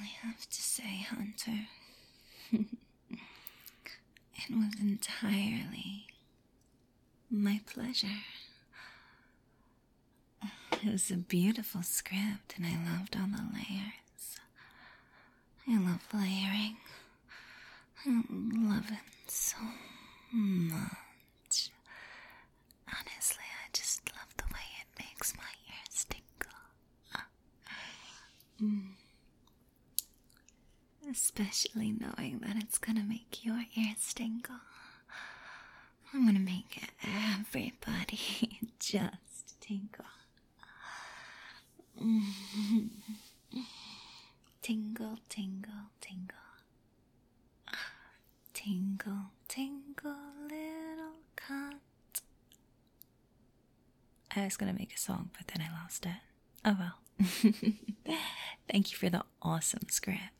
I have to say, Hunter, it was entirely my pleasure. It was a beautiful script, and I loved all the layers. I love layering. I love it so much. Honestly, I just love the way it makes my ears tingle. Especially knowing that it's gonna make your ears tingle. I'm gonna make everybody just tingle. Tingle, tingle, tingle. Tingle, tingle, little cut. I was gonna make a song, but then I lost it. Oh well. Thank you for the awesome script.